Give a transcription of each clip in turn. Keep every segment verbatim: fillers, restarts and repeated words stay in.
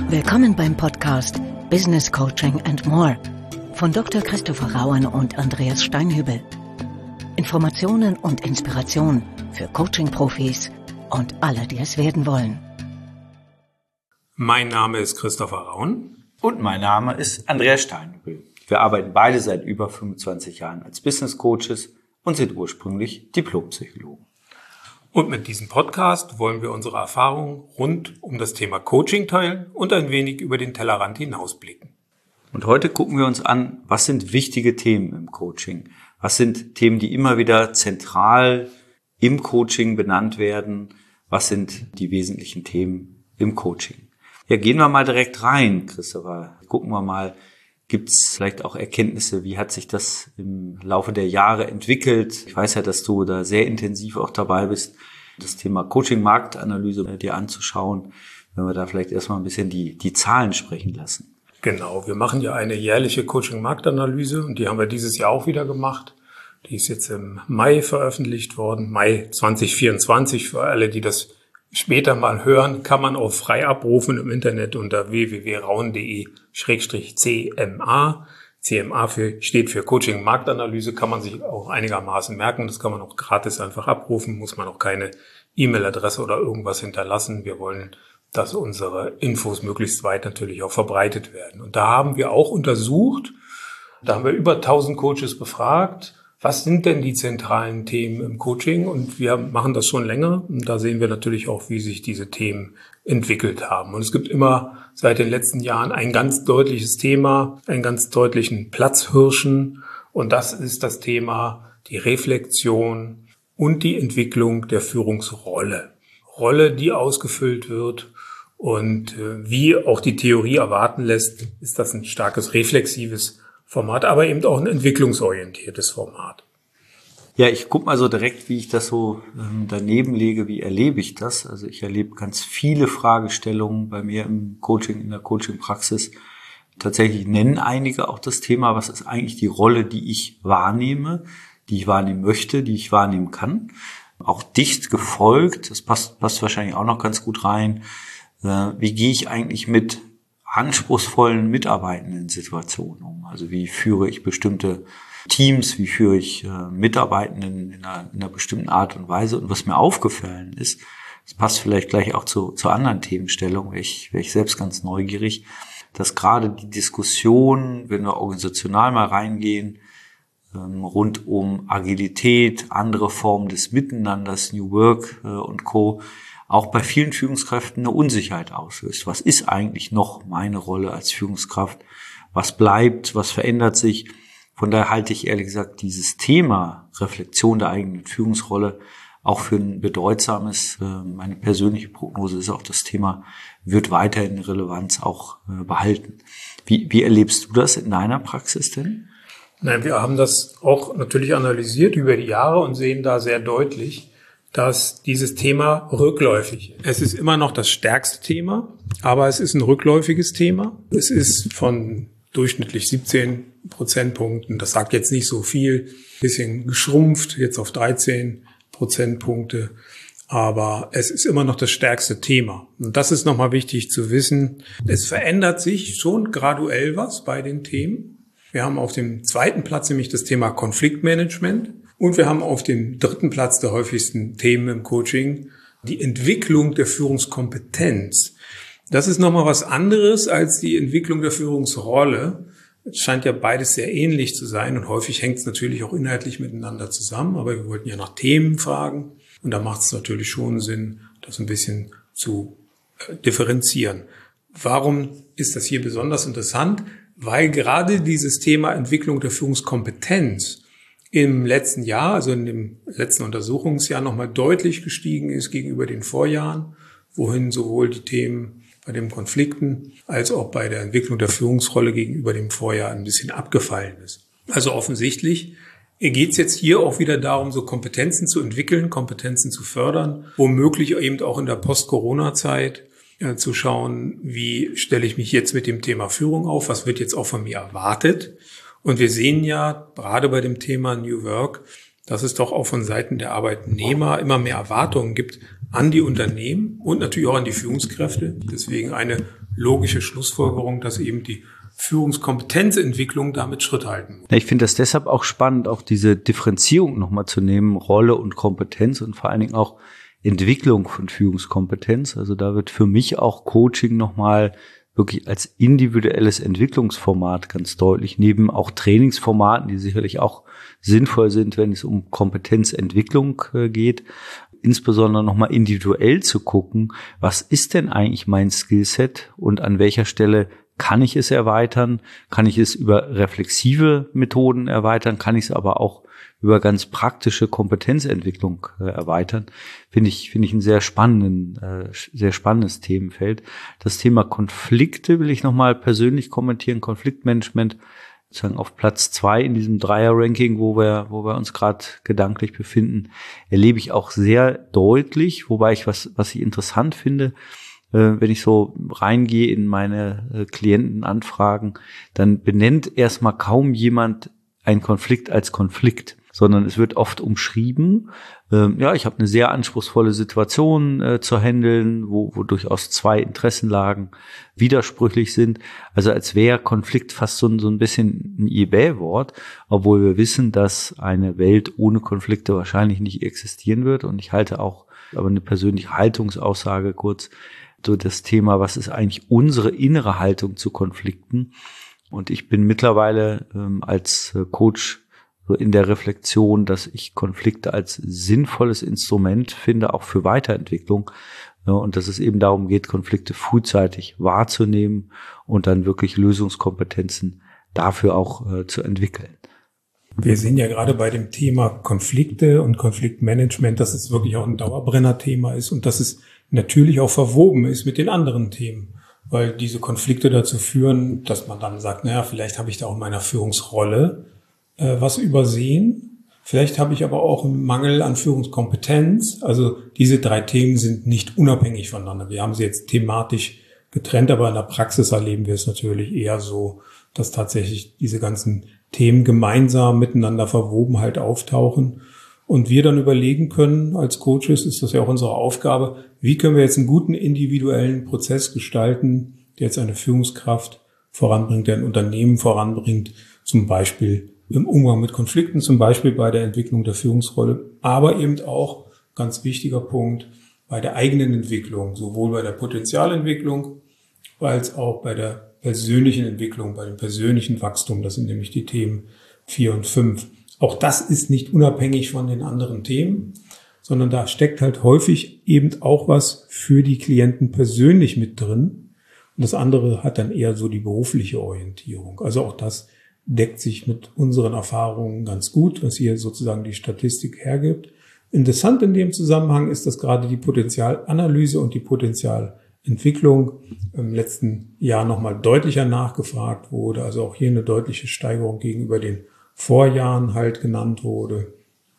Willkommen beim Podcast Business Coaching and More von Doktor Christopher Rauen und Andreas Steinhübel. Informationen und Inspiration für Coaching-Profis und alle, die es werden wollen. Mein Name ist Christopher Rauen. Und mein Name ist Andreas Steinhübel. Wir arbeiten beide seit über fünfundzwanzig Jahren als Business Coaches und sind ursprünglich Diplompsychologen. Und mit diesem Podcast wollen wir unsere Erfahrungen rund um das Thema Coaching teilen und ein wenig über den Tellerrand hinausblicken. Und heute gucken wir uns an, was sind wichtige Themen im Coaching? Was sind Themen, die immer wieder zentral im Coaching benannt werden? Was sind die wesentlichen Themen im Coaching? Ja, gehen wir mal direkt rein, Christopher. Gucken wir mal, gibt es vielleicht auch Erkenntnisse, wie hat sich das im Laufe der Jahre entwickelt? Ich weiß ja, dass du da sehr intensiv auch dabei bist, das Thema Coaching-Marktanalyse dir anzuschauen, wenn wir da vielleicht erstmal ein bisschen die, die Zahlen sprechen lassen. Genau, wir machen ja eine jährliche Coaching-Marktanalyse und die haben wir dieses Jahr auch wieder gemacht. Die ist jetzt im Mai veröffentlicht worden, Mai zwanzig vierundzwanzig. Für alle, die das später mal hören, kann man auch frei abrufen im Internet unter w w w punkt rauen punkt de Schrägstrich C M A. C M A für, steht für Coaching Marktanalyse, kann man sich auch einigermaßen merken. Das kann man auch gratis einfach abrufen, muss man auch keine E-Mail-Adresse oder irgendwas hinterlassen. Wir wollen, dass unsere Infos möglichst weit natürlich auch verbreitet werden. Und da haben wir auch untersucht, da haben wir über tausend Coaches befragt, was sind denn die zentralen Themen im Coaching? Und wir machen das schon länger. Und da sehen wir natürlich auch, wie sich diese Themen entwickelt haben. Und es gibt immer seit den letzten Jahren ein ganz deutliches Thema, einen ganz deutlichen Platzhirschen. Und das ist das Thema die Reflexion und die Entwicklung der Führungsrolle. Rolle, die ausgefüllt wird. Und wie auch die Theorie erwarten lässt, ist das ein starkes reflexives Format, aber eben auch ein entwicklungsorientiertes Format. Ja, ich gucke mal so direkt, wie ich das so ähm, daneben lege, wie erlebe ich das. Also ich erlebe ganz viele Fragestellungen bei mir im Coaching, in der Coaching-Praxis. Tatsächlich nennen einige auch das Thema, was ist eigentlich die Rolle, die ich wahrnehme, die ich wahrnehmen möchte, die ich wahrnehmen kann. Auch dicht gefolgt, das passt, passt wahrscheinlich auch noch ganz gut rein. Äh, wie gehe ich eigentlich mit anspruchsvollen mitarbeitenden Situationen um? Also wie führe ich bestimmte Teams, wie führe ich äh, Mitarbeitenden in einer, in einer bestimmten Art und Weise? Und was mir aufgefallen ist, das passt vielleicht gleich auch zu, zu anderen Themenstellungen, wäre ich, wäre ich selbst ganz neugierig, dass gerade die Diskussion, wenn wir organisational mal reingehen, ähm, rund um Agilität, andere Formen des Miteinanders, New Work äh, und Co., auch bei vielen Führungskräften eine Unsicherheit auslöst. Was ist eigentlich noch meine Rolle als Führungskraft? Was bleibt? Was verändert sich? Von daher halte ich ehrlich gesagt dieses Thema Reflexion der eigenen Führungsrolle auch für ein bedeutsames. Meine persönliche Prognose ist auch, das Thema wird weiterhin Relevanz auch behalten. Wie, wie erlebst du das in deiner Praxis denn? Nein, wir haben das auch natürlich analysiert über die Jahre und sehen da sehr deutlich, dass dieses Thema rückläufig ist. Es ist immer noch das stärkste Thema, aber es ist ein rückläufiges Thema. Es ist von durchschnittlich siebzehn Prozentpunkten, das sagt jetzt nicht so viel, ein bisschen geschrumpft, jetzt auf dreizehn Prozentpunkte, aber es ist immer noch das stärkste Thema. Und das ist nochmal wichtig zu wissen. Es verändert sich schon graduell was bei den Themen. Wir haben auf dem zweiten Platz nämlich das Thema Konfliktmanagement. Und wir haben auf dem dritten Platz der häufigsten Themen im Coaching die Entwicklung der Führungskompetenz. Das ist nochmal was anderes als die Entwicklung der Führungsrolle. Es scheint ja beides sehr ähnlich zu sein und häufig hängt es natürlich auch inhaltlich miteinander zusammen. Aber wir wollten ja nach Themen fragen und da macht es natürlich schon Sinn, das ein bisschen zu differenzieren. Warum ist das hier besonders interessant? Weil gerade dieses Thema Entwicklung der Führungskompetenz im letzten Jahr, also in dem letzten Untersuchungsjahr, nochmal deutlich gestiegen ist gegenüber den Vorjahren, wohin sowohl die Themen bei den Konflikten als auch bei der Entwicklung der Führungsrolle gegenüber dem Vorjahr ein bisschen abgefallen ist. Also offensichtlich geht es jetzt hier auch wieder darum, so Kompetenzen zu entwickeln, Kompetenzen zu fördern, womöglich eben auch in der Post-Corona-Zeit äh, zu schauen, wie stelle ich mich jetzt mit dem Thema Führung auf, was wird jetzt auch von mir erwartet. Und wir sehen ja gerade bei dem Thema New Work, dass es doch auch von Seiten der Arbeitnehmer immer mehr Erwartungen gibt, an die Unternehmen und natürlich auch an die Führungskräfte. Deswegen eine logische Schlussfolgerung, dass eben die Führungskompetenzentwicklung damit Schritt halten. Ich finde das deshalb auch spannend, auch diese Differenzierung nochmal zu nehmen, Rolle und Kompetenz und vor allen Dingen auch Entwicklung von Führungskompetenz. Also da wird für mich auch Coaching nochmal wirklich als individuelles Entwicklungsformat ganz deutlich, neben auch Trainingsformaten, die sicherlich auch sinnvoll sind, wenn es um Kompetenzentwicklung äh, geht, insbesondere nochmal individuell zu gucken, was ist denn eigentlich mein Skillset und an welcher Stelle kann ich es erweitern, kann ich es über reflexive Methoden erweitern, kann ich es aber auch über ganz praktische Kompetenzentwicklung äh, erweitern, finde ich, finde ich ein sehr spannenden, äh, sehr spannendes Themenfeld. Das Thema Konflikte will ich nochmal persönlich kommentieren, Konfliktmanagement, sozusagen auf Platz zwei in diesem Dreier-Ranking, wo wir, wo wir uns gerade gedanklich befinden, erlebe ich auch sehr deutlich, wobei ich was, was ich interessant finde, äh, wenn ich so reingehe in meine äh, Klientenanfragen, dann benennt erstmal kaum jemand einen Konflikt als Konflikt, sondern es wird oft umschrieben, ähm, ja, ich habe eine sehr anspruchsvolle Situation äh, zu handeln, wo, wo durchaus zwei Interessenlagen widersprüchlich sind. Also als wäre Konflikt fast so ein, so ein bisschen ein eBay-Wort, obwohl wir wissen, dass eine Welt ohne Konflikte wahrscheinlich nicht existieren wird. Und ich halte auch, aber eine persönliche Haltungsaussage kurz, so das Thema, was ist eigentlich unsere innere Haltung zu Konflikten? Und ich bin mittlerweile ähm, als äh, Coach so in der Reflexion, dass ich Konflikte als sinnvolles Instrument finde, auch für Weiterentwicklung. Ja, und dass es eben darum geht, Konflikte frühzeitig wahrzunehmen und dann wirklich Lösungskompetenzen dafür auch äh, zu entwickeln. Wir sehen ja gerade bei dem Thema Konflikte und Konfliktmanagement, dass es wirklich auch ein Dauerbrenner-Thema ist und dass es natürlich auch verwoben ist mit den anderen Themen, weil diese Konflikte dazu führen, dass man dann sagt, naja, vielleicht habe ich da auch in meiner Führungsrolle äh, was übersehen, vielleicht habe ich aber auch einen Mangel an Führungskompetenz. Also diese drei Themen sind nicht unabhängig voneinander. Wir haben sie jetzt thematisch getrennt, aber in der Praxis erleben wir es natürlich eher so, dass tatsächlich diese ganzen Themen gemeinsam miteinander verwoben halt auftauchen und wir dann überlegen können, als Coaches ist das ja auch unsere Aufgabe, wie können wir jetzt einen guten individuellen Prozess gestalten, der jetzt eine Führungskraft voranbringt, der ein Unternehmen voranbringt, zum Beispiel im Umgang mit Konflikten, zum Beispiel bei der Entwicklung der Führungsrolle, aber eben auch, ganz wichtiger Punkt, bei der eigenen Entwicklung, sowohl bei der Potenzialentwicklung als auch bei der persönlichen Entwicklung, bei dem persönlichen Wachstum. Das sind nämlich die Themen vier und fünf. Auch das ist nicht unabhängig von den anderen Themen, sondern da steckt halt häufig eben auch was für die Klienten persönlich mit drin. Und das andere hat dann eher so die berufliche Orientierung. Also auch das deckt sich mit unseren Erfahrungen ganz gut, was hier sozusagen die Statistik hergibt. Interessant in dem Zusammenhang ist, dass gerade die Potenzialanalyse und die Potenzialentwicklung im letzten Jahr nochmal deutlicher nachgefragt wurde. Also auch hier eine deutliche Steigerung gegenüber den Vorjahren halt genannt wurde.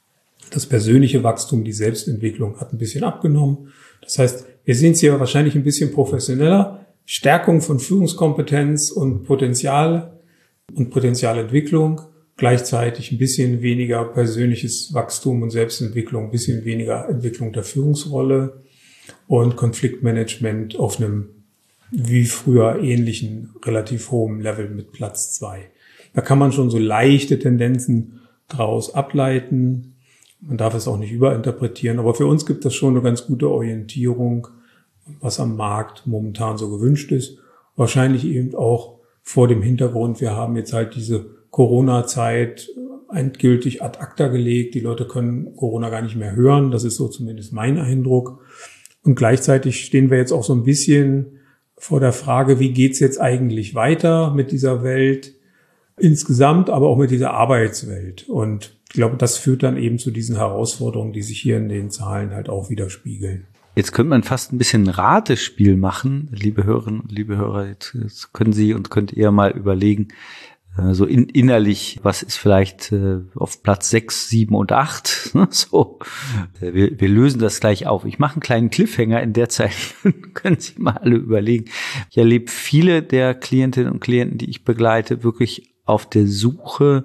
Das persönliche Wachstum, die Selbstentwicklung hat ein bisschen abgenommen. Das heißt, wir sehen es hier wahrscheinlich ein bisschen professioneller. Stärkung von Führungskompetenz und Potenzial und Potenzialentwicklung. Gleichzeitig ein bisschen weniger persönliches Wachstum und Selbstentwicklung, ein bisschen weniger Entwicklung der Führungsrolle und Konfliktmanagement auf einem wie früher ähnlichen, relativ hohen Level mit Platz zwei. Da kann man schon so leichte Tendenzen draus ableiten. Man darf es auch nicht überinterpretieren, aber für uns gibt das schon eine ganz gute Orientierung, was am Markt momentan so gewünscht ist. Wahrscheinlich eben auch vor dem Hintergrund, wir haben jetzt halt diese Corona-Zeit endgültig ad acta gelegt. Die Leute können Corona gar nicht mehr hören. Das ist so zumindest mein Eindruck. Und gleichzeitig stehen wir jetzt auch so ein bisschen vor der Frage, wie geht's jetzt eigentlich weiter mit dieser Welt insgesamt, aber auch mit dieser Arbeitswelt. Und ich glaube, das führt dann eben zu diesen Herausforderungen, die sich hier in den Zahlen halt auch widerspiegeln. Jetzt könnte man fast ein bisschen ein Ratespiel machen, liebe Hörerinnen und liebe Hörer. Jetzt, jetzt können Sie und könnt ihr mal überlegen, äh, so in, innerlich, was ist vielleicht äh, auf Platz sechs, sieben und acht? So, äh, wir, wir lösen das gleich auf. Ich mache einen kleinen Cliffhanger. In der Zeit können Sie mal alle überlegen. Ich erlebe viele der Klientinnen und Klienten, die ich begleite, wirklich auf der Suche,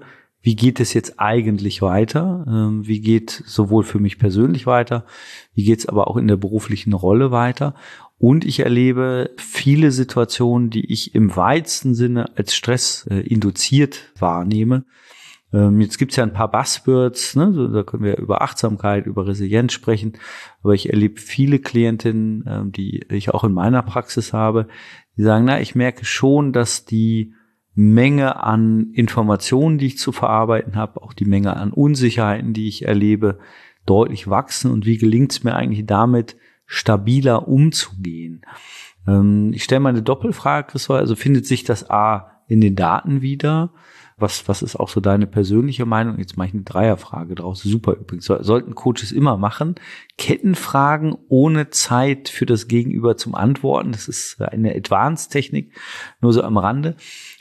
wie geht es jetzt eigentlich weiter? Ähm, wie geht sowohl für mich persönlich weiter, wie geht es aber auch in der beruflichen Rolle weiter? Und ich erlebe viele Situationen, die ich im weitesten Sinne als Stress äh, induziert wahrnehme. Ähm, jetzt gibt's ja ein paar Buzzwords, ne? So, da können wir über Achtsamkeit, über Resilienz sprechen. Aber ich erlebe viele Klientinnen, ähm, die ich auch in meiner Praxis habe, die sagen, na, ich merke schon, dass die Menge an Informationen, die ich zu verarbeiten habe, auch die Menge an Unsicherheiten, die ich erlebe, deutlich wachsen. Und wie gelingt es mir eigentlich damit, stabiler umzugehen? Ähm, ich stelle mal eine Doppelfrage, Christopher. Also findet sich das A in den Daten wieder? Was, was ist auch so deine persönliche Meinung? Jetzt mache ich eine Dreierfrage draus. Super übrigens. So, sollten Coaches immer machen. Kettenfragen ohne Zeit für das Gegenüber zum Antworten. Das ist eine Advanced-Technik, nur so am Rande.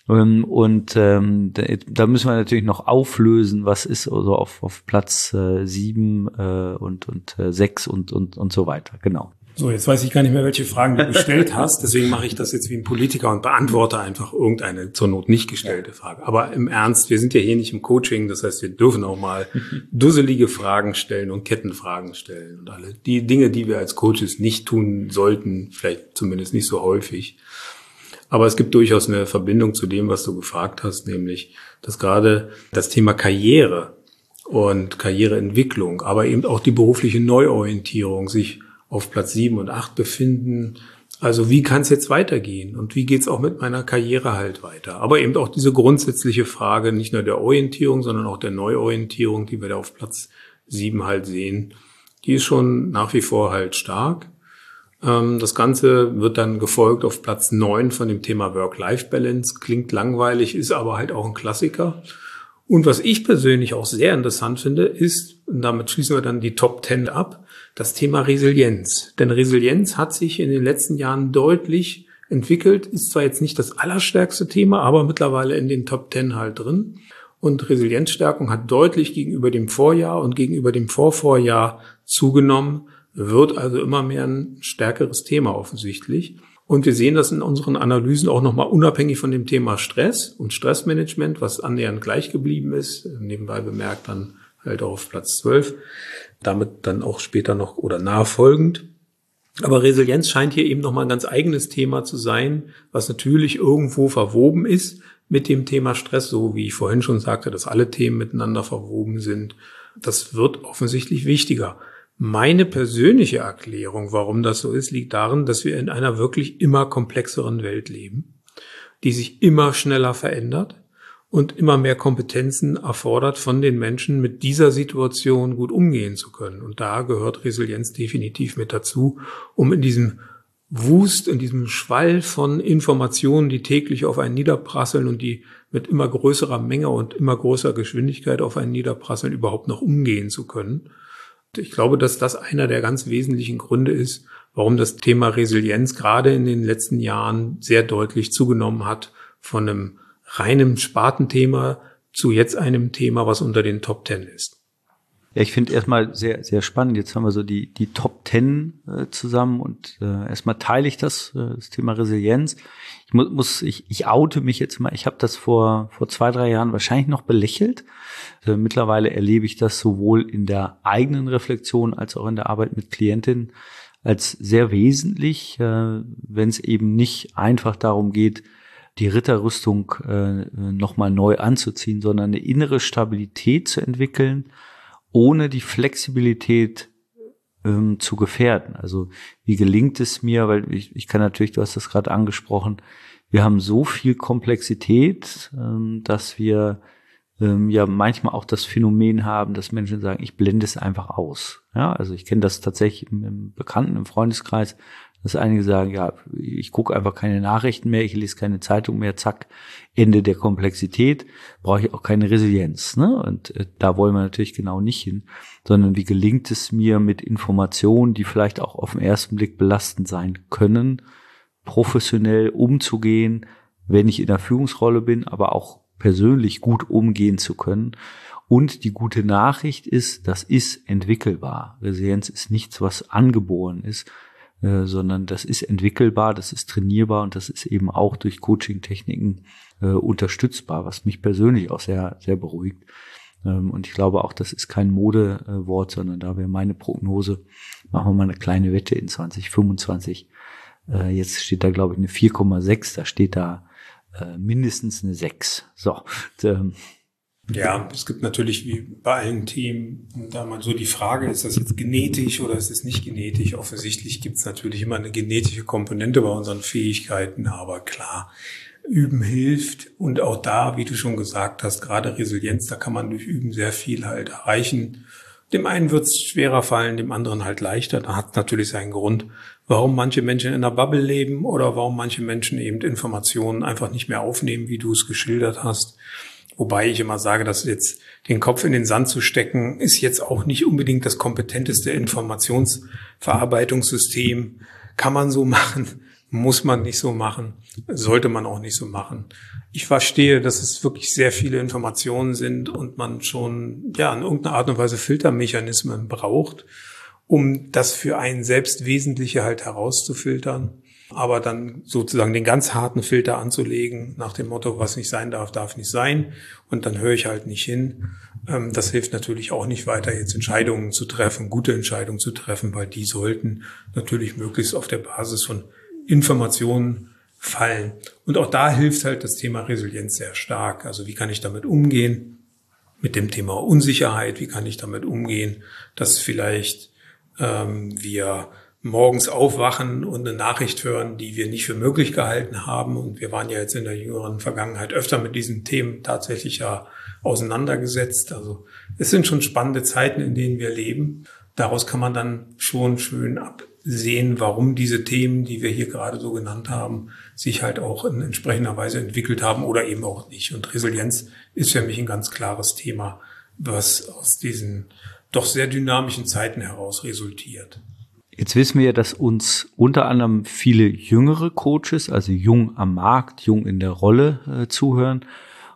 Und ähm, da, da müssen wir natürlich noch auflösen, was ist also auf, auf Platz äh, sieben äh, und, und äh, sechs und, und, und so weiter. Genau. So, jetzt weiß ich gar nicht mehr, welche Fragen du gestellt hast. Deswegen mache ich das jetzt wie ein Politiker und beantworte einfach irgendeine zur Not nicht gestellte Frage. Aber im Ernst, wir sind ja hier nicht im Coaching. Das heißt, wir dürfen auch mal dusselige Fragen stellen und Kettenfragen stellen und alle die Dinge, die wir als Coaches nicht tun sollten, vielleicht zumindest nicht so häufig. Aber es gibt durchaus eine Verbindung zu dem, was du gefragt hast, nämlich, dass gerade das Thema Karriere und Karriereentwicklung, aber eben auch die berufliche Neuorientierung sich auf Platz sieben und acht befinden. Also wie kann es jetzt weitergehen und wie geht es auch mit meiner Karriere halt weiter? Aber eben auch diese grundsätzliche Frage, nicht nur der Orientierung, sondern auch der Neuorientierung, die wir da auf Platz sieben halt sehen, die ist schon nach wie vor halt stark. Das Ganze wird dann gefolgt auf Platz neun von dem Thema Work-Life-Balance. Klingt langweilig, ist aber halt auch ein Klassiker. Und was ich persönlich auch sehr interessant finde, ist, und damit schließen wir dann die Top zehn ab, das Thema Resilienz. Denn Resilienz hat sich in den letzten Jahren deutlich entwickelt, ist zwar jetzt nicht das allerstärkste Thema, aber mittlerweile in den Top zehn halt drin. Und Resilienzstärkung hat deutlich gegenüber dem Vorjahr und gegenüber dem Vorvorjahr zugenommen, wird also immer mehr ein stärkeres Thema offensichtlich. Und wir sehen das in unseren Analysen auch nochmal unabhängig von dem Thema Stress und Stressmanagement, was annähernd gleich geblieben ist, nebenbei bemerkt dann halt auch auf Platz zwölf, damit dann auch später noch oder nachfolgend. Aber Resilienz scheint hier eben nochmal ein ganz eigenes Thema zu sein, was natürlich irgendwo verwoben ist mit dem Thema Stress, so wie ich vorhin schon sagte, dass alle Themen miteinander verwoben sind. Das wird offensichtlich wichtiger. Meine persönliche Erklärung, warum das so ist, liegt darin, dass wir in einer wirklich immer komplexeren Welt leben, die sich immer schneller verändert und immer mehr Kompetenzen erfordert von den Menschen, mit dieser Situation gut umgehen zu können. Und da gehört Resilienz definitiv mit dazu, um in diesem Wust, in diesem Schwall von Informationen, die täglich auf einen niederprasseln und die mit immer größerer Menge und immer größerer Geschwindigkeit auf einen niederprasseln, überhaupt noch umgehen zu können. Ich glaube, dass das einer der ganz wesentlichen Gründe ist, warum das Thema Resilienz gerade in den letzten Jahren sehr deutlich zugenommen hat, von einem reinen Spartenthema zu jetzt einem Thema, was unter den Top Ten ist. Ja, ich finde erstmal sehr, sehr spannend. Jetzt haben wir so die, die Top Ten äh, zusammen und äh, erstmal teile ich das, äh, das Thema Resilienz. Ich muss, muss ich, ich oute mich jetzt mal. Ich habe das vor, vor zwei, drei Jahren wahrscheinlich noch belächelt. Äh, mittlerweile erlebe ich das sowohl in der eigenen Reflexion als auch in der Arbeit mit Klientinnen als sehr wesentlich, äh, wenn es eben nicht einfach darum geht, die Ritterrüstung äh, nochmal neu anzuziehen, sondern eine innere Stabilität zu entwickeln, ohne die Flexibilität ähm, zu gefährden. Also wie gelingt es mir, weil ich, ich kann natürlich, du hast das gerade angesprochen, wir haben so viel Komplexität, ähm, dass wir ähm, ja manchmal auch das Phänomen haben, dass Menschen sagen, ich blende es einfach aus. Ja, also ich kenne das tatsächlich im, im Bekannten, im Freundeskreis, dass einige sagen, ja, ich gucke einfach keine Nachrichten mehr, ich lese keine Zeitung mehr, zack, Ende der Komplexität, brauche ich auch keine Resilienz. Ne? Und äh, da wollen wir natürlich genau nicht hin, sondern wie gelingt es mir mit Informationen, die vielleicht auch auf den ersten Blick belastend sein können, professionell umzugehen, wenn ich in der Führungsrolle bin, aber auch persönlich gut umgehen zu können. Und die gute Nachricht ist, das ist entwickelbar. Resilienz ist nichts, was angeboren ist, äh, sondern das ist entwickelbar, das ist trainierbar und das ist eben auch durch Coaching-Techniken äh, unterstützbar, was mich persönlich auch sehr, sehr beruhigt. Ähm, und ich glaube auch, das ist kein Modewort, sondern da wäre meine Prognose, machen wir mal eine kleine Wette in zwanzig fünfundzwanzig. Äh, jetzt steht da, glaube ich, eine vier Komma sechs, da steht da äh, mindestens eine sechs. So, und, ähm, ja, es gibt natürlich wie bei allen Themen da mal so die Frage, ist das jetzt genetisch oder ist es nicht genetisch? Offensichtlich gibt es natürlich immer eine genetische Komponente bei unseren Fähigkeiten, aber klar, Üben hilft und auch da, wie du schon gesagt hast, gerade Resilienz, da kann man durch Üben sehr viel halt erreichen. Dem einen wird es schwerer fallen, dem anderen halt leichter. Da hat natürlich seinen Grund, warum manche Menschen in einer Bubble leben oder warum manche Menschen eben Informationen einfach nicht mehr aufnehmen, wie du es geschildert hast. Wobei ich immer sage, dass jetzt den Kopf in den Sand zu stecken, ist jetzt auch nicht unbedingt das kompetenteste Informationsverarbeitungssystem. Kann man so machen, muss man nicht so machen, sollte man auch nicht so machen. Ich verstehe, dass es wirklich sehr viele Informationen sind und man schon ja in irgendeiner Art und Weise Filtermechanismen braucht, um das für einen selbst Wesentliche halt herauszufiltern. Aber dann sozusagen den ganz harten Filter anzulegen, nach dem Motto, was nicht sein darf, darf nicht sein. Und dann höre ich halt nicht hin. Das hilft natürlich auch nicht weiter, jetzt Entscheidungen zu treffen, gute Entscheidungen zu treffen, weil die sollten natürlich möglichst auf der Basis von Informationen fallen. Und auch da hilft halt das Thema Resilienz sehr stark. Also wie kann ich damit umgehen? Mit dem Thema Unsicherheit, wie kann ich damit umgehen, dass vielleicht ähm, wir morgens aufwachen und eine Nachricht hören, die wir nicht für möglich gehalten haben. Und wir waren ja jetzt in der jüngeren Vergangenheit öfter mit diesen Themen tatsächlich ja auseinandergesetzt. Also es sind schon spannende Zeiten, in denen wir leben. Daraus kann man dann schon schön absehen, warum diese Themen, die wir hier gerade so genannt haben, sich halt auch in entsprechender Weise entwickelt haben oder eben auch nicht. Und Resilienz ist für mich ein ganz klares Thema, was aus diesen doch sehr dynamischen Zeiten heraus resultiert. Jetzt wissen wir, dass uns unter anderem viele jüngere Coaches, also jung am Markt, jung in der Rolle äh, zuhören.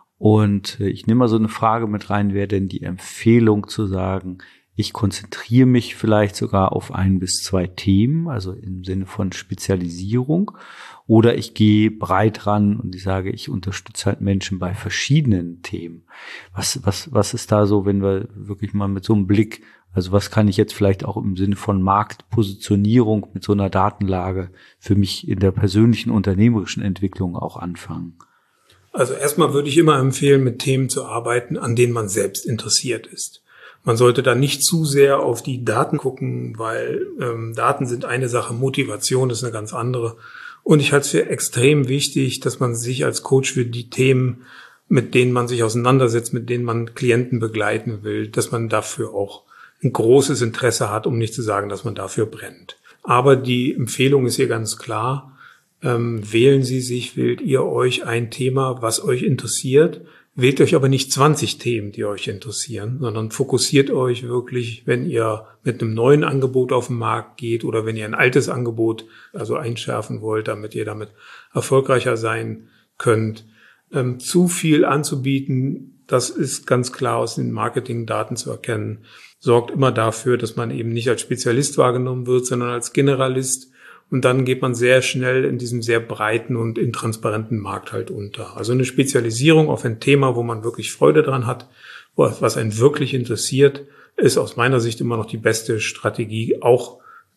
Und äh, ich nehme mal so eine Frage mit rein, wäre denn die Empfehlung zu sagen, ich konzentriere mich vielleicht sogar auf ein bis zwei Themen, also im Sinne von Spezialisierung, oder ich gehe breit ran und ich sage, ich unterstütze halt Menschen bei verschiedenen Themen. Was, was, was ist da so, wenn wir wirklich mal mit so einem Blick, also was kann ich jetzt vielleicht auch im Sinne von Marktpositionierung mit so einer Datenlage für mich in der persönlichen unternehmerischen Entwicklung auch anfangen? Also erstmal würde ich immer empfehlen, mit Themen zu arbeiten, an denen man selbst interessiert ist. Man sollte da nicht zu sehr auf die Daten gucken, weil ähm, Daten sind eine Sache, Motivation ist eine ganz andere. Und ich halte es für extrem wichtig, dass man sich als Coach für die Themen, mit denen man sich auseinandersetzt, mit denen man Klienten begleiten will, dass man dafür auch ein großes Interesse hat, um nicht zu sagen, dass man dafür brennt. Aber die Empfehlung ist hier ganz klar, ähm, wählen Sie sich, wählt ihr euch ein Thema, was euch interessiert. Wählt euch aber nicht zwanzig Themen, die euch interessieren, sondern fokussiert euch wirklich, wenn ihr mit einem neuen Angebot auf den Markt geht oder wenn ihr ein altes Angebot also einschärfen wollt, damit ihr damit erfolgreicher sein könnt. Ähm, zu viel anzubieten, das ist ganz klar aus den Marketingdaten zu erkennen, sorgt immer dafür, dass man eben nicht als Spezialist wahrgenommen wird, sondern als Generalist. Und dann geht man sehr schnell in diesem sehr breiten und intransparenten Markt halt unter. Also eine Spezialisierung auf ein Thema, wo man wirklich Freude dran hat, was einen wirklich interessiert, ist aus meiner Sicht immer noch die beste Strategie, auch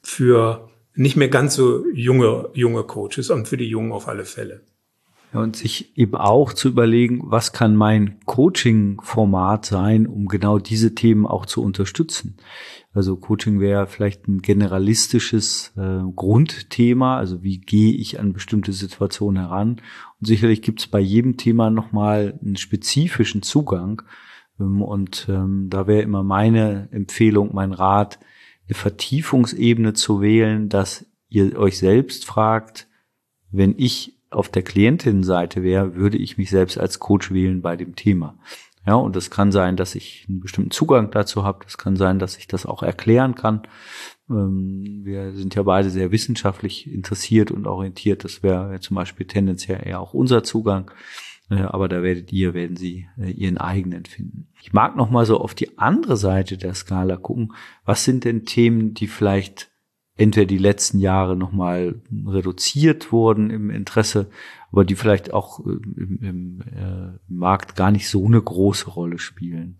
für nicht mehr ganz so junge, junge Coaches und für die Jungen auf alle Fälle. Ja, und sich eben auch zu überlegen, was kann mein Coaching-Format sein, um genau diese Themen auch zu unterstützen. Also Coaching wäre vielleicht ein generalistisches äh, Grundthema, also wie gehe ich an bestimmte Situationen heran. Und sicherlich gibt es bei jedem Thema nochmal einen spezifischen Zugang. Ähm, und ähm, da wäre immer meine Empfehlung, mein Rat, eine Vertiefungsebene zu wählen, dass ihr euch selbst fragt, wenn ich auf der Klientinnenseite wäre, würde ich mich selbst als Coach wählen bei dem Thema. Ja, und das kann sein, dass ich einen bestimmten Zugang dazu habe. Das kann sein, dass ich das auch erklären kann. Ähm, wir sind ja beide sehr wissenschaftlich interessiert und orientiert. Das wäre zum Beispiel tendenziell eher auch unser Zugang. Äh, aber da werdet ihr, werden Sie äh, Ihren eigenen finden. Ich mag noch mal so auf die andere Seite der Skala gucken. Was sind denn Themen, die vielleicht entweder die letzten Jahre nochmal reduziert wurden im Interesse, aber die vielleicht auch im, im äh, Markt gar nicht so eine große Rolle spielen?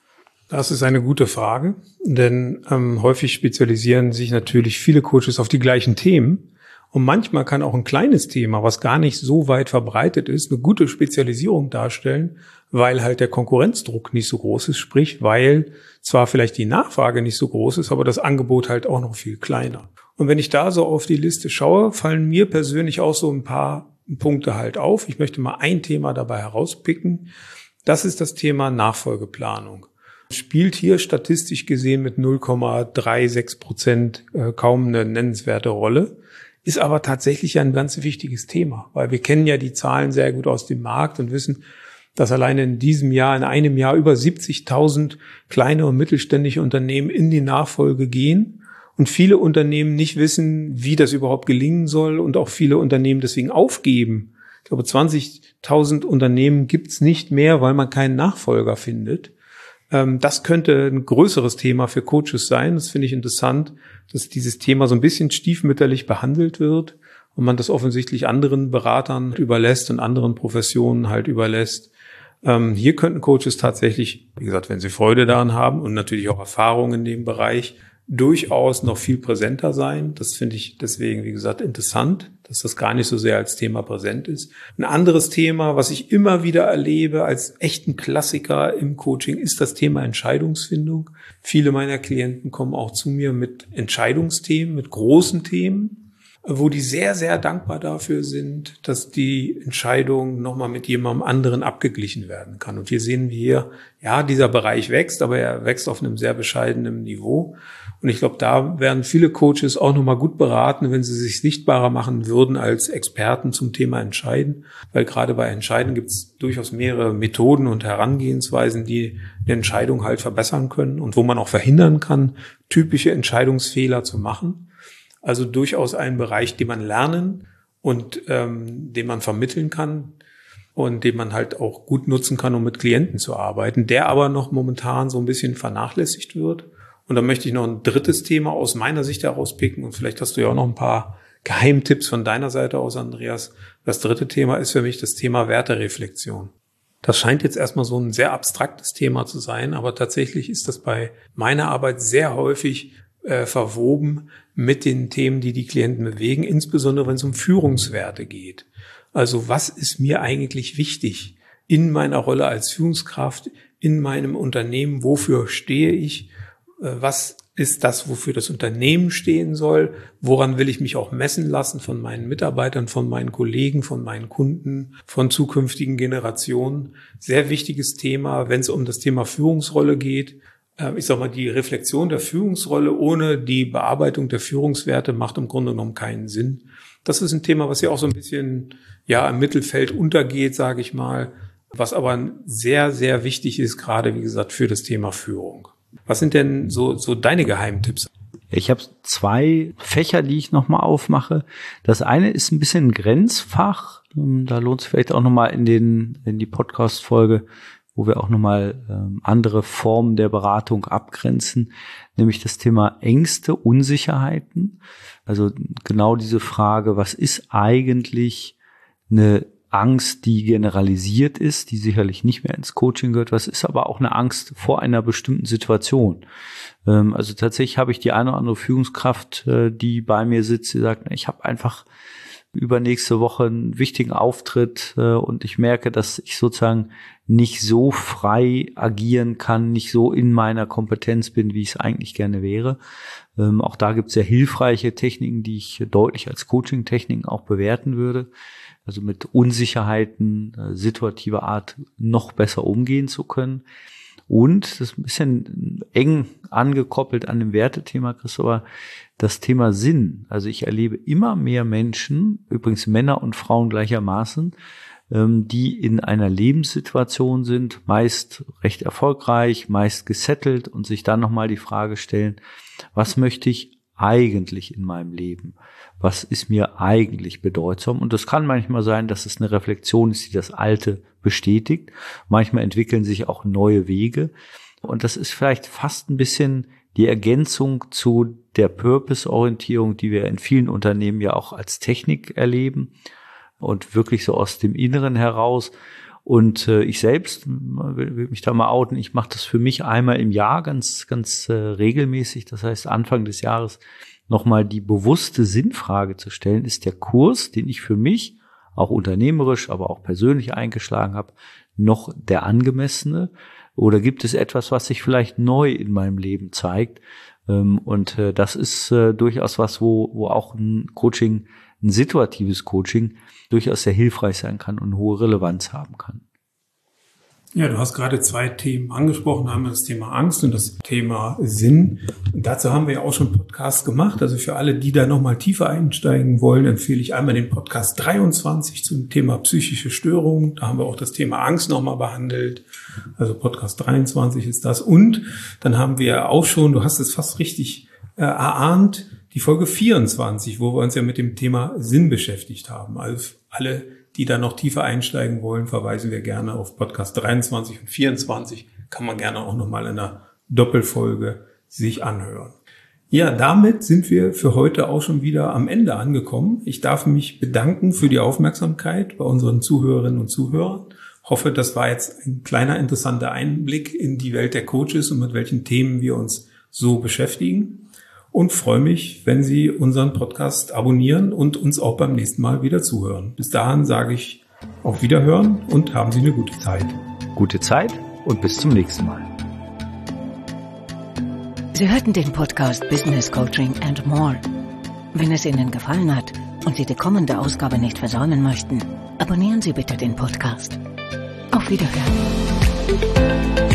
Das ist eine gute Frage, denn ähm, häufig spezialisieren sich natürlich viele Coaches auf die gleichen Themen. Und manchmal kann auch ein kleines Thema, was gar nicht so weit verbreitet ist, eine gute Spezialisierung darstellen, weil halt der Konkurrenzdruck nicht so groß ist, sprich, weil zwar vielleicht die Nachfrage nicht so groß ist, aber das Angebot halt auch noch viel kleiner. Und wenn ich da so auf die Liste schaue, fallen mir persönlich auch so ein paar Punkte halt auf. Ich möchte mal ein Thema dabei herauspicken. Das ist das Thema Nachfolgeplanung. Spielt hier statistisch gesehen mit null Komma sechsunddreißig Prozent kaum eine nennenswerte Rolle. Ist aber tatsächlich ein ganz wichtiges Thema, weil wir kennen ja die Zahlen sehr gut aus dem Markt und wissen, dass alleine in diesem Jahr, in einem Jahr über siebzigtausend kleine und mittelständische Unternehmen in die Nachfolge gehen und viele Unternehmen nicht wissen, wie das überhaupt gelingen soll und auch viele Unternehmen deswegen aufgeben. Ich glaube, zwanzigtausend Unternehmen gibt's nicht mehr, weil man keinen Nachfolger findet. Das könnte ein größeres Thema für Coaches sein. Das finde ich interessant, dass dieses Thema so ein bisschen stiefmütterlich behandelt wird und man das offensichtlich anderen Beratern überlässt und anderen Professionen halt überlässt. Hier könnten Coaches tatsächlich, wie gesagt, wenn sie Freude daran haben und natürlich auch Erfahrung in dem Bereich, durchaus noch viel präsenter sein. Das finde ich deswegen, wie gesagt, interessant, dass das gar nicht so sehr als Thema präsent ist. Ein anderes Thema, was ich immer wieder erlebe als echten Klassiker im Coaching, ist das Thema Entscheidungsfindung. Viele meiner Klienten kommen auch zu mir mit Entscheidungsthemen, mit großen Themen, wo die sehr, sehr dankbar dafür sind, dass die Entscheidung nochmal mit jemandem anderen abgeglichen werden kann. Und hier sehen wir hier, ja, dieser Bereich wächst, aber er wächst auf einem sehr bescheidenen Niveau. Und ich glaube, da werden viele Coaches auch nochmal gut beraten, wenn sie sich sichtbarer machen würden als Experten zum Thema Entscheiden. Weil gerade bei Entscheiden gibt es durchaus mehrere Methoden und Herangehensweisen, die eine Entscheidung halt verbessern können und wo man auch verhindern kann, typische Entscheidungsfehler zu machen. Also durchaus ein Bereich, den man lernen und ähm, den man vermitteln kann und den man halt auch gut nutzen kann, um mit Klienten zu arbeiten, der aber noch momentan so ein bisschen vernachlässigt wird. Und da möchte ich noch ein drittes Thema aus meiner Sicht herauspicken und vielleicht hast du ja auch noch ein paar Geheimtipps von deiner Seite aus, Andreas. Das dritte Thema ist für mich das Thema Wertereflexion. Das scheint jetzt erstmal so ein sehr abstraktes Thema zu sein, aber tatsächlich ist das bei meiner Arbeit sehr häufig äh, verwoben mit den Themen, die die Klienten bewegen, insbesondere wenn es um Führungswerte geht. Also was ist mir eigentlich wichtig in meiner Rolle als Führungskraft, in meinem Unternehmen? Wofür stehe ich? Was ist das, wofür das Unternehmen stehen soll? Woran will ich mich auch messen lassen von meinen Mitarbeitern, von meinen Kollegen, von meinen Kunden, von zukünftigen Generationen? Sehr wichtiges Thema, wenn es um das Thema Führungsrolle geht. Ich sag mal, die Reflexion der Führungsrolle ohne die Bearbeitung der Führungswerte macht im Grunde genommen keinen Sinn. Das ist ein Thema, was ja auch so ein bisschen, ja, im Mittelfeld untergeht, sage ich mal, was aber sehr, sehr wichtig ist, gerade, wie gesagt, für das Thema Führung. Was sind denn so, so deine Geheimtipps? Ich habe zwei Fächer, die ich nochmal aufmache. Das eine ist ein bisschen ein Grenzfach. Da lohnt es vielleicht auch nochmal in den, in die Podcast-Folge, wo wir auch nochmal ähm, andere Formen der Beratung abgrenzen, nämlich das Thema Ängste, Unsicherheiten. Also genau diese Frage, was ist eigentlich eine Angst, die generalisiert ist, die sicherlich nicht mehr ins Coaching gehört. Was ist aber auch eine Angst vor einer bestimmten Situation? Ähm, also tatsächlich habe ich die eine oder andere Führungskraft, äh, die bei mir sitzt, die sagt, ich habe einfach übernächste Woche einen wichtigen Auftritt äh, und ich merke, dass ich sozusagen nicht so frei agieren kann, nicht so in meiner Kompetenz bin, wie ich es eigentlich gerne wäre. Ähm, auch da gibt es sehr hilfreiche Techniken, die ich deutlich als Coaching-Techniken auch bewerten würde. Also mit Unsicherheiten äh, situativer Art noch besser umgehen zu können. Und das ist ein bisschen eng angekoppelt an dem Wertethema, Christopher, das Thema Sinn. Also ich erlebe immer mehr Menschen, übrigens Männer und Frauen gleichermaßen, ähm, die in einer Lebenssituation sind, meist recht erfolgreich, meist gesettelt und sich dann nochmal die Frage stellen, was möchte ich eigentlich in meinem Leben? Was ist mir eigentlich bedeutsam? Und das kann manchmal sein, dass es eine Reflexion ist, die das Alte bestätigt. Manchmal entwickeln sich auch neue Wege. Und das ist vielleicht fast ein bisschen die Ergänzung zu der Purpose-Orientierung, die wir in vielen Unternehmen ja auch als Technik erleben und wirklich so aus dem Inneren heraus. Und äh, ich selbst will, will mich da mal outen. Ich mache das für mich einmal im Jahr ganz, ganz äh, regelmäßig. Das heißt, Anfang des Jahres nochmal die bewusste Sinnfrage zu stellen: Ist der Kurs, den ich für mich auch unternehmerisch, aber auch persönlich eingeschlagen habe, noch der angemessene? Oder gibt es etwas, was sich vielleicht neu in meinem Leben zeigt? Ähm, und äh, das ist äh, durchaus was, wo, wo auch ein Coaching, ein situatives Coaching durchaus sehr hilfreich sein kann und eine hohe Relevanz haben kann. Ja, du hast gerade zwei Themen angesprochen, einmal das Thema Angst und das Thema Sinn. Und dazu haben wir ja auch schon Podcasts gemacht. Also für alle, die da nochmal tiefer einsteigen wollen, empfehle ich einmal den Podcast dreiundzwanzig zum Thema psychische Störungen. Da haben wir auch das Thema Angst nochmal behandelt. Also Podcast dreiundzwanzig ist das. Und dann haben wir auch schon, du hast es fast richtig äh, erahnt, die Folge vierundzwanzig, wo wir uns ja mit dem Thema Sinn beschäftigt haben. Also alle, die da noch tiefer einsteigen wollen, verweisen wir gerne auf Podcast dreiundzwanzig und vierundzwanzig. Kann man gerne auch nochmal in einer Doppelfolge sich anhören. Ja, damit sind wir für heute auch schon wieder am Ende angekommen. Ich darf mich bedanken für die Aufmerksamkeit bei unseren Zuhörerinnen und Zuhörern. Hoffe, das war jetzt ein kleiner interessanter Einblick in die Welt der Coaches und mit welchen Themen wir uns so beschäftigen. Und freue mich, wenn Sie unseren Podcast abonnieren und uns auch beim nächsten Mal wieder zuhören. Bis dahin sage ich auf Wiederhören und haben Sie eine gute Zeit. Gute Zeit und bis zum nächsten Mal. Sie hörten den Podcast Business Coaching and More. Wenn es Ihnen gefallen hat und Sie die kommende Ausgabe nicht versäumen möchten, abonnieren Sie bitte den Podcast. Auf Wiederhören.